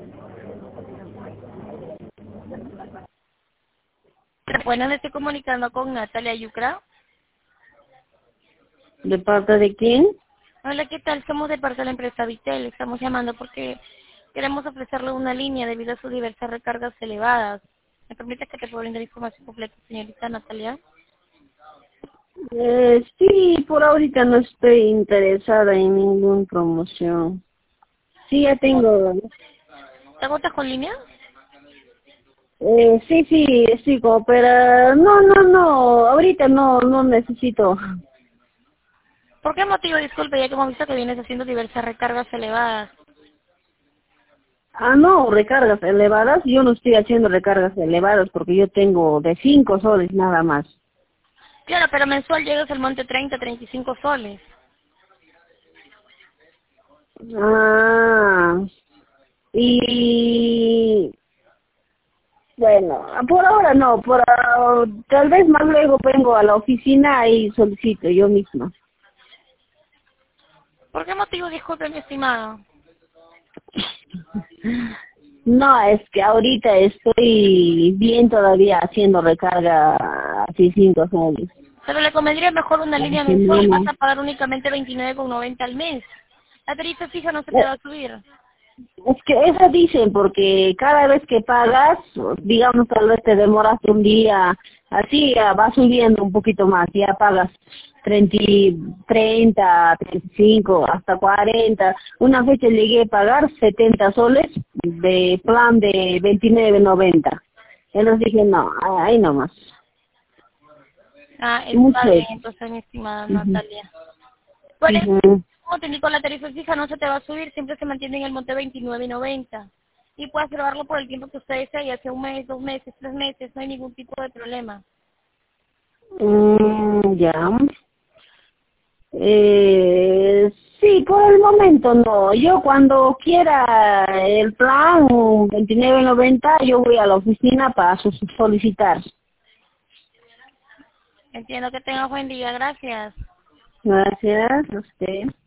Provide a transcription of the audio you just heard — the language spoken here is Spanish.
Bueno, me estoy comunicando con Natalia Yucra. ¿De parte de quién? Hola, ¿qué tal? Somos de parte de la empresa Vitel. Estamos llamando porque queremos ofrecerle una línea debido a sus diversas recargas elevadas. ¿Me permite que te pueda brindar información completa, señorita Natalia? Sí, por ahorita no estoy interesada en ninguna promoción. Sí, ya tengo. ¿Te agotas con línea? Sí, pero no, ahorita no necesito. ¿Por qué motivo? Disculpe, ya que hemos visto que vienes haciendo diversas recargas elevadas. No, recargas elevadas. Yo no estoy haciendo recargas elevadas porque yo tengo de 5 soles nada más. Claro, pero mensual llegas al monte 30, 35 soles. Ah, y bueno, por ahora no, tal vez más luego vengo a la oficina y solicito yo misma. ¿Por qué motivo? Disculpe, mi estimado. No, es que ahorita estoy bien todavía haciendo recarga así 5 soles Pero le convendría mejor una a la línea mensual. Vas semana. a pagar únicamente 29,90 al mes. La tarifa fija no se te va a subir. Es que eso dicen, porque cada vez que pagas, digamos, tal vez te demoras un día, así va subiendo un poquito más, ya pagas 35, hasta 40. Una fecha llegué a pagar 70 soles de plan de 29,90. Entonces dije, no, ahí nomás. Ah, está Mucho bien, es. entonces, mi estimada Ujú, Natalia. Por eso, ujú. como te indico, la tarifa fija no se te va a subir, siempre se mantiene en el monte 29,90. Y puedes reservarlo por el tiempo que usted desee, ya sea un mes, 2 meses, 3 meses, no hay ningún tipo de problema. Ya. Sí, por el momento no. Yo cuando quiera el plan 29,90, yo voy a la oficina para solicitar. Entiendo que tengas buen día, gracias. Gracias a usted.